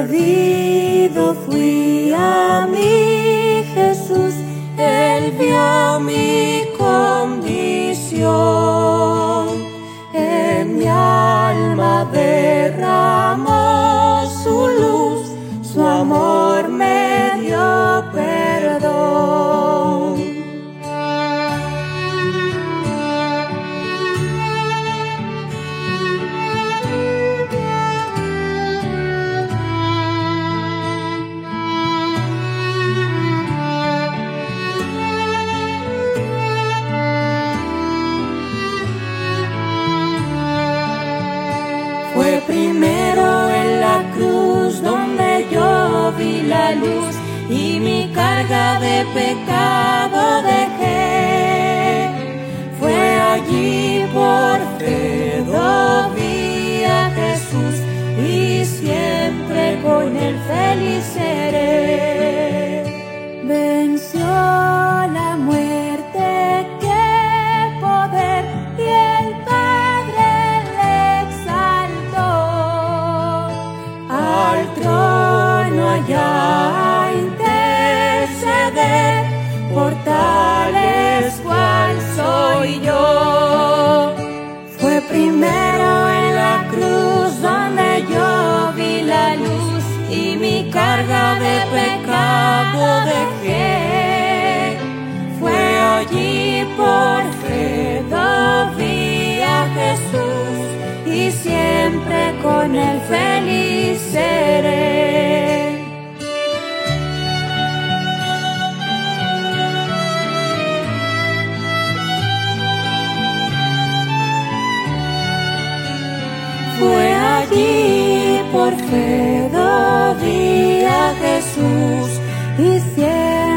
perdido fui a mi Jesús, Él vio mi condición, en mi alma derramó su luz, su amor me dio perdón. Fue primero en la cruz donde yo vi la luz y mi carga de pecado dejé. Fue allí por fe vi a Jesús y siempre con él feliz seré. Venció la muerte, qué poder, y el Padre le exaltó al trono allá a interceder por tales cual soy yo. Fue primero en la cruz donde yo vi la luz y mi carga de pecado dejé. Fue allí por fe vi a Jesús y siempre con él feliz seré. Fue allí por fe vi a Jesús y siempre